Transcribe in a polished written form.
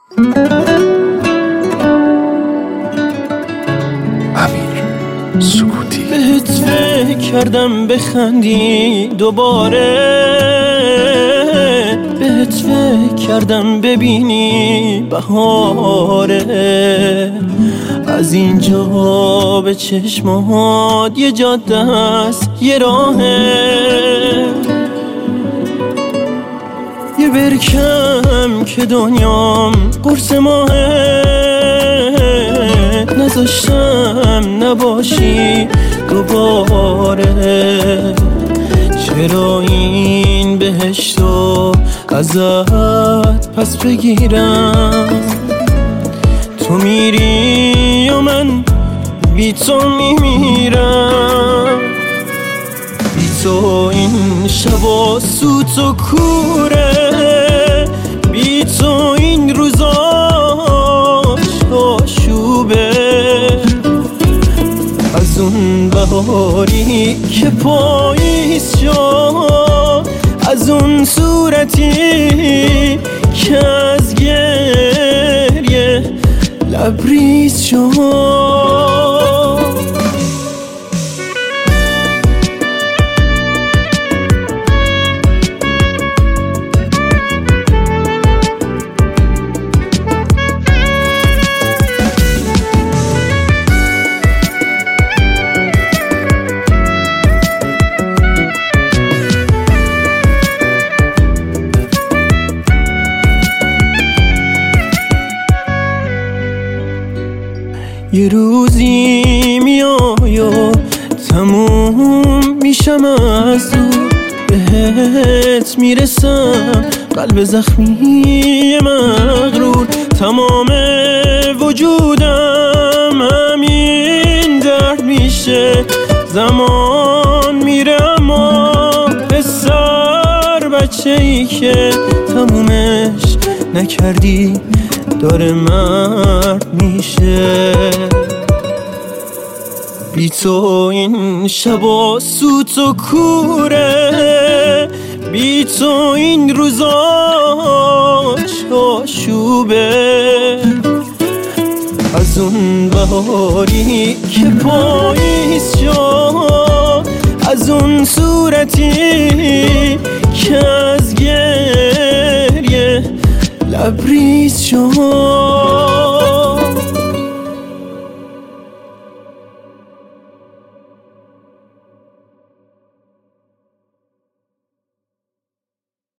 امیر سکوتی. بهت فکر کردم بخندی دوباره، بهت فکر کردم ببینی بهاره. از اینجا به چشمات یه جاده است، یه راهه، یه برکم که دنیام قرص ماهه. نذاشتم نباشی دوباره، چرا این بهشتو ازت پس بگیرم؟ تو میری و من بی تو میمیرم. بی تو این شبا سوت و کوره، بی تو این روزاش آشوبه. از اون بهاری که پاییز شد، از اون صورتی که از گریه لبریز شد. یه روزی میای و تموم میشم از دور، بهت میرسم قلب زخمی مغرور. تمام وجودم همین درد میشه، زمان میره اما پسر بچه‌ای که تمومش نکردی داره مرد میشه. بی تو این شبا سوت و کوره، بی تو این روزاش آشوبه. از اون بهاری که پاییز شد، از اون صورتی که از گریه لبریز شد.